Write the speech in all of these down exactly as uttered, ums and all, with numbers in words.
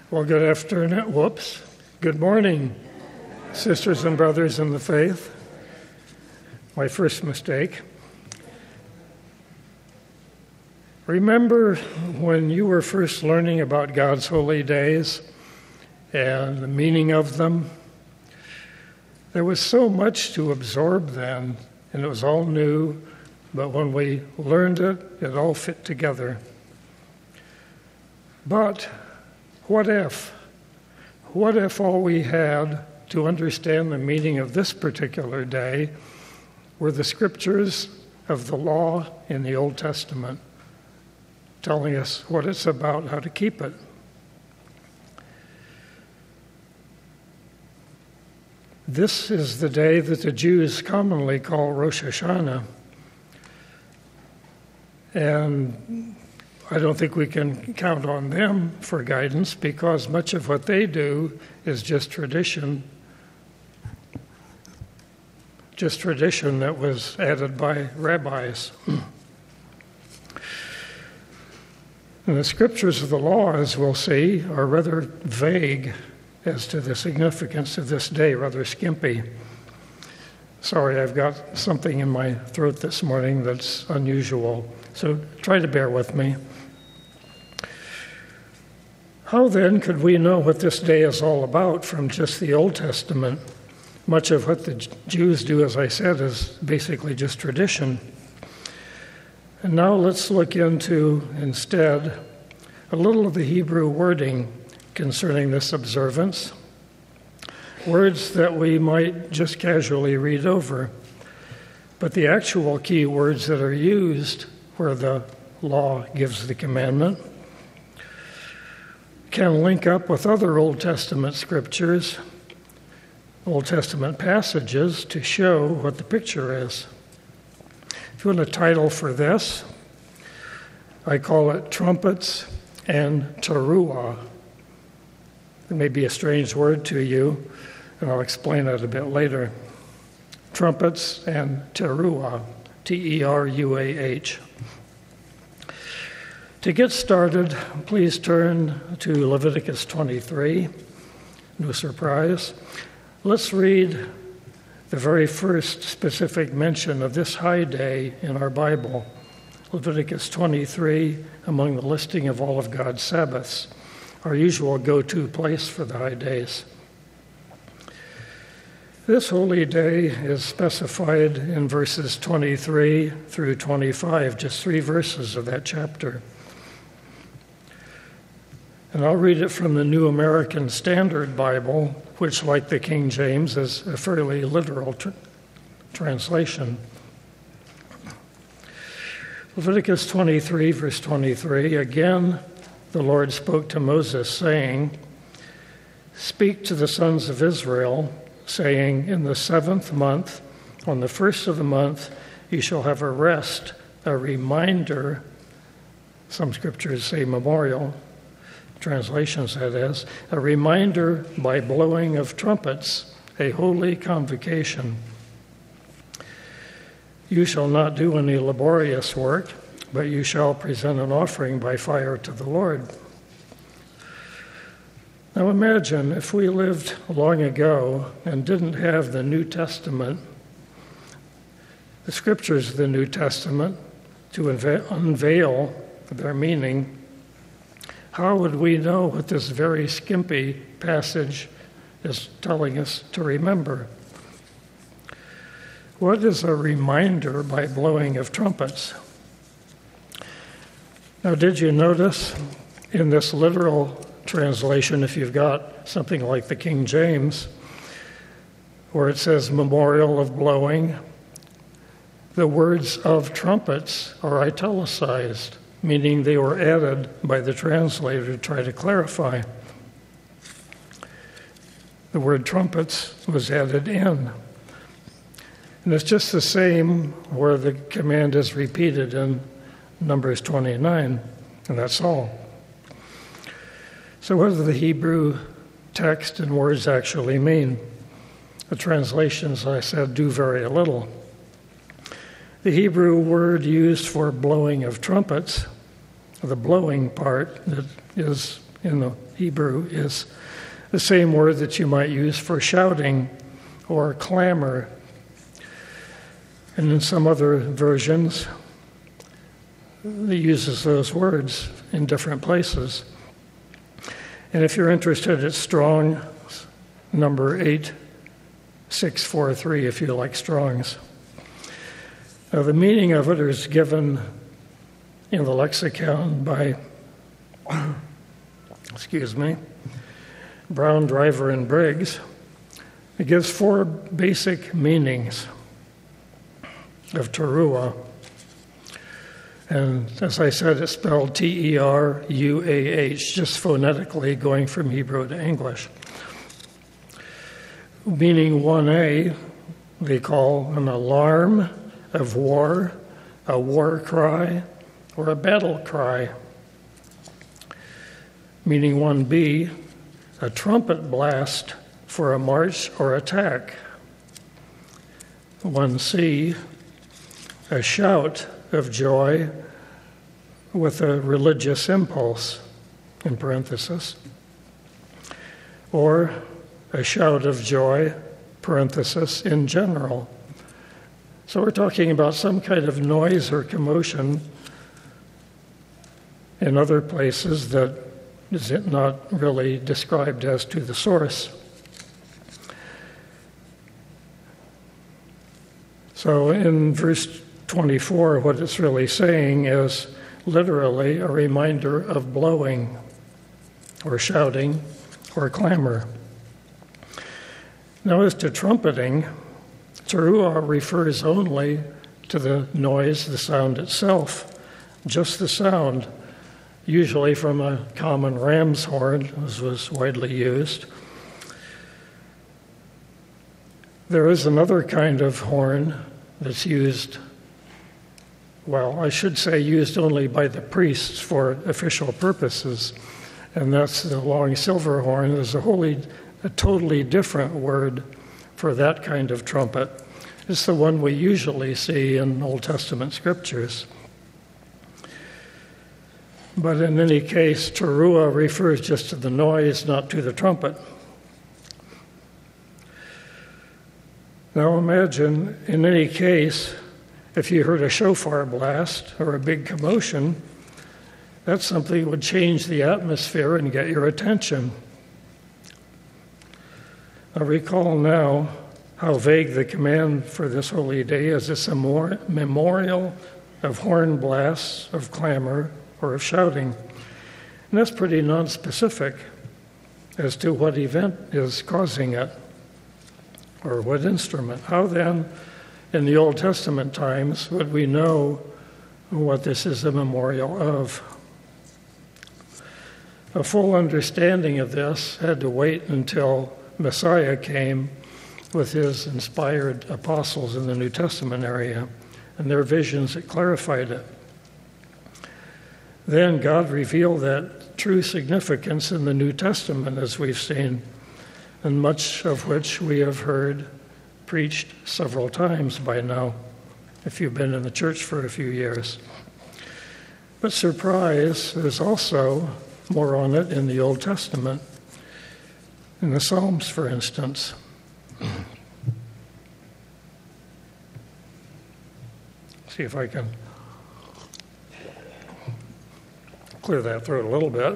Well, good afternoon. Whoops. Good morning, sisters and brothers in the faith. My first mistake. Remember when you were first learning about God's holy days and the meaning of them? There was so much to absorb then, and it was all new, but when we learned it, it all fit together. But what if? What if all we had to understand the meaning of this particular day were the scriptures of the law in the Old Testament, telling us what it's about, how to keep it? This is the day that the Jews commonly call Rosh Hashanah. And I don't think we can count on them for guidance because much of what they do is just tradition, just tradition that was added by rabbis. And the scriptures of the law, as we'll see, are rather vague as to the significance of this day, rather skimpy. Sorry, I've got something in my throat this morning that's unusual, so try to bear with me. How then could we know what this day is all about from just the Old Testament? Much of what the Jews do, as I said, is basically just tradition. And now let's look into, instead, a little of the Hebrew wording concerning this observance, words that we might just casually read over, but the actual key words that are used where the law gives the commandment can link up with other Old Testament scriptures, Old Testament passages to show what the picture is. If you want a title for this, I call it Trumpets and Teruah. It may be a strange word to you, and I'll explain it a bit later. Trumpets and Teruah, T E R U A H. To get started, please turn to Leviticus twenty-three. No surprise. Let's read the very first specific mention of this high day in our Bible. Leviticus twenty-three, among the listing of all of God's Sabbaths, our usual go-to place for the high days. This holy day is specified in verses twenty-three through twenty-five, just three verses of that chapter. And I'll read it from the New American Standard Bible, which, like the King James, is a fairly literal tr- translation. Leviticus twenty-three, verse twenty-three, again, the Lord spoke to Moses, saying, "Speak to the sons of Israel, saying, in the seventh month, on the first of the month, you shall have a rest, a reminder," some scriptures say memorial, translations that is, "a reminder by blowing of trumpets, a holy convocation. You shall not do any laborious work, but you shall present an offering by fire to the Lord." Now imagine if we lived long ago and didn't have the New Testament, the scriptures of the New Testament, to unve- unveil their meaning. How would we know what this very skimpy passage is telling us to remember? What is a reminder by blowing of trumpets? Now, did you notice in this literal translation, if you've got something like the King James, where it says memorial of blowing, the words of trumpets are italicized, meaning they were added by the translator to try to clarify. The word trumpets was added in. And it's just the same where the command is repeated in Numbers twenty-nine, and that's all. So what do the Hebrew text and words actually mean? The translations, I said, do very little. The Hebrew word used for blowing of trumpets, the blowing part that is in the Hebrew is the same word that you might use for shouting or clamor. And in some other versions, it uses those words in different places. And if you're interested, it's Strong, number eight six four three, if you like Strong's. Now, the meaning of it is given in the lexicon by, excuse me, Brown, Driver, and Briggs. It gives four basic meanings of teruah. And as I said, it's spelled T E R U A H, just phonetically going from Hebrew to English. Meaning one A, they call an alarm of war, a war cry, or a battle cry. Meaning one B, a trumpet blast for a march or attack. one C, a shout of joy with a religious impulse, in parenthesis, or a shout of joy, parenthesis, in general. So we're talking about some kind of noise or commotion in other places that is not really described as to the source. So in verse twenty-four, what it's really saying is literally a reminder of blowing or shouting or clamor. Now, as to trumpeting, teruah refers only to the noise, the sound itself, just the sound, usually from a common ram's horn, as was widely used. There is another kind of horn that's used, well, I should say used only by the priests for official purposes, and that's the long silver horn. There's a wholly, a totally different word for that kind of trumpet. It's the one we usually see in Old Testament scriptures. But in any case, teruah refers just to the noise, not to the trumpet. Now imagine, in any case, if you heard a shofar blast or a big commotion, that's something that would change the atmosphere and get your attention. I recall now how vague the command for this holy day is. It's a memorial of horn blasts, of clamor, or of shouting. And that's pretty nonspecific as to what event is causing it, or what instrument. How then, in the Old Testament times, would we know what this is a memorial of? A full understanding of this had to wait until Messiah came with his inspired apostles in the New Testament area, and their visions that clarified it. Then God revealed that true significance in the New Testament, as we've seen, and much of which we have heard preached several times by now, if you've been in the church for a few years. But surprise, there's also more on it in the Old Testament, in the Psalms, for instance. See if I can clear that throat a little bit.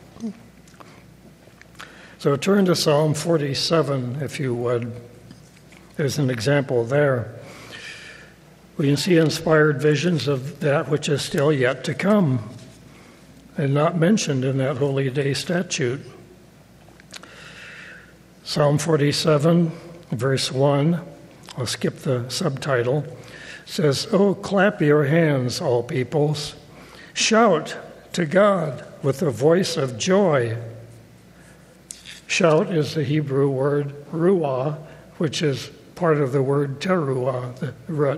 So turn to Psalm forty-seven, if you would. There's an example there. We can see inspired visions of that which is still yet to come and not mentioned in that Holy Day statute. Psalm forty-seven, verse one, I'll skip the subtitle, says, "Oh, clap your hands, all peoples. Shout to God with a voice of joy." Shout is the Hebrew word ruah, which is part of the word teruah, the root.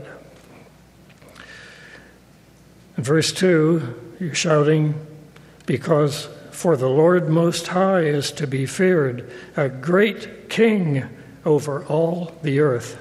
In verse two, you're shouting because for the Lord Most High is to be feared, a great king over all the earth.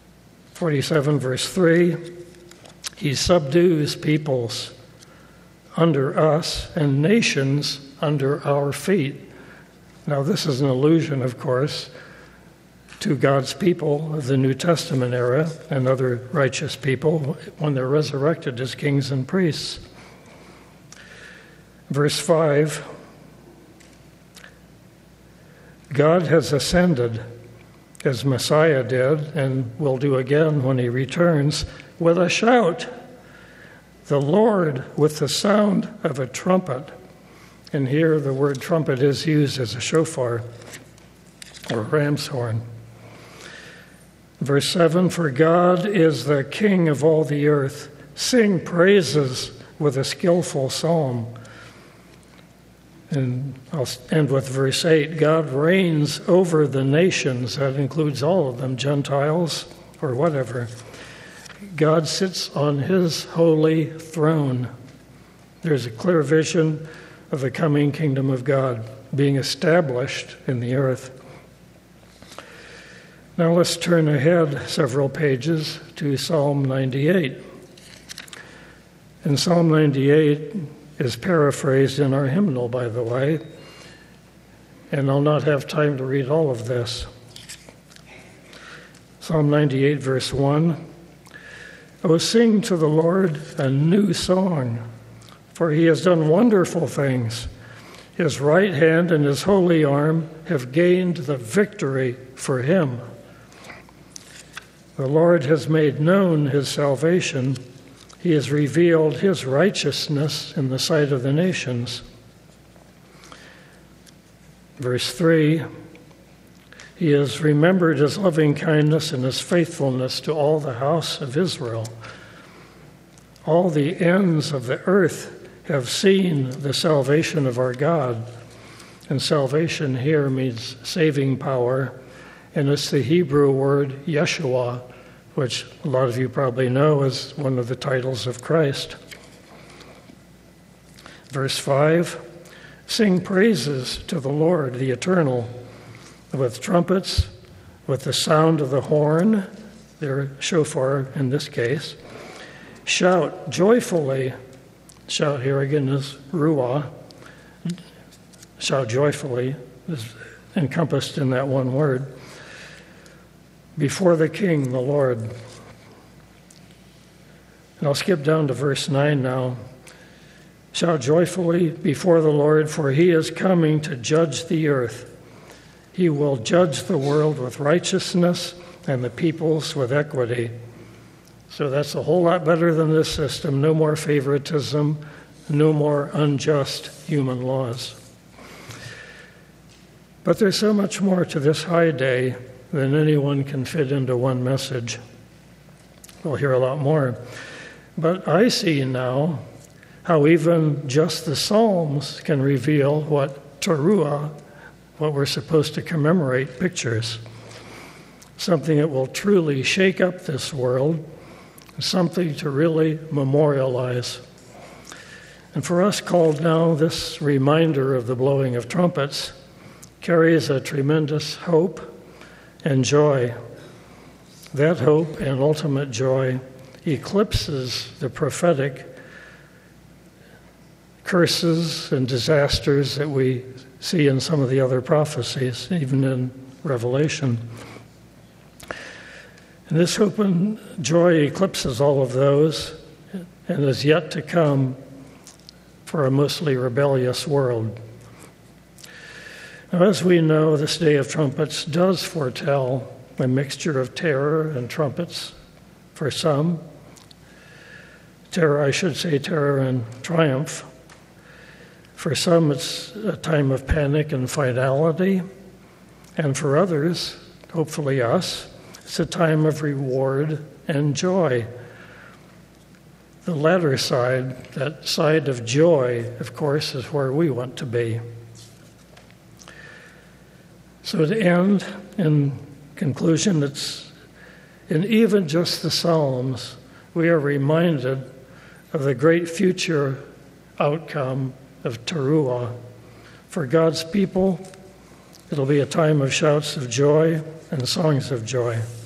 forty-seven, verse three, he subdues peoples. under us and nations under our feet. Now, this is an allusion, of course, to God's people of the New Testament era and other righteous people when they're resurrected as kings and priests. Verse five, God has ascended as Messiah did and will do again when he returns with a shout. The Lord with the sound of a trumpet. And here the word trumpet is used as a shofar or ram's horn. Verse seven, for God is the King of all the earth. Sing praises with a skillful psalm. And I'll end with verse eight. God reigns over the nations. That includes all of them, Gentiles or whatever. God sits on his holy throne. There's a clear vision of the coming kingdom of God being established in the earth. Now let's turn ahead several pages to Psalm ninety-eight. And Psalm ninety-eight is paraphrased in our hymnal, by the way, and I'll not have time to read all of this. Psalm ninety-eight, verse one, O sing to the Lord a new song, for he has done wonderful things. His right hand and his holy arm have gained the victory for him. The Lord has made known his salvation. He has revealed his righteousness in the sight of the nations. Verse three, he has remembered his loving kindness and his faithfulness to all the house of Israel. All the ends of the earth have seen the salvation of our God. And salvation here means saving power, and it's the Hebrew word Yeshua, which a lot of you probably know is one of the titles of Christ. Verse five, sing praises to the Lord, the Eternal, with trumpets, with the sound of the horn, their shofar in this case. Shout joyfully. Shout here again is ruah. Shout joyfully is encompassed in that one word. Before the King, the Lord. And I'll skip down to verse nine now. Shout joyfully before the Lord, for he is coming to judge the earth. He will judge the world with righteousness and the peoples with equity. So that's a whole lot better than this system. No more favoritism, no more unjust human laws. But there's so much more to this high day than anyone can fit into one message. We'll hear a lot more. But I see now how even just the Psalms can reveal what Teruah, what we're supposed to commemorate, pictures. Something that will truly shake up this world, something to really memorialize. And for us called now, this reminder of the blowing of trumpets carries a tremendous hope and joy. That hope and ultimate joy eclipses the prophetic curses and disasters that we see in some of the other prophecies, even in Revelation. And this hope and joy eclipses all of those and is yet to come for a mostly rebellious world. Now, as we know, this Day of Trumpets does foretell a mixture of terror and trumpets for some. Terror, I should say terror and triumph. For some, it's a time of panic and finality. And for others, hopefully us, it's a time of reward and joy. The latter side, that side of joy, of course, is where we want to be. So to end, in conclusion, it's in even just the Psalms, we are reminded of the great future outcome of Teruah. For God's people, it'll be a time of shouts of joy and songs of joy.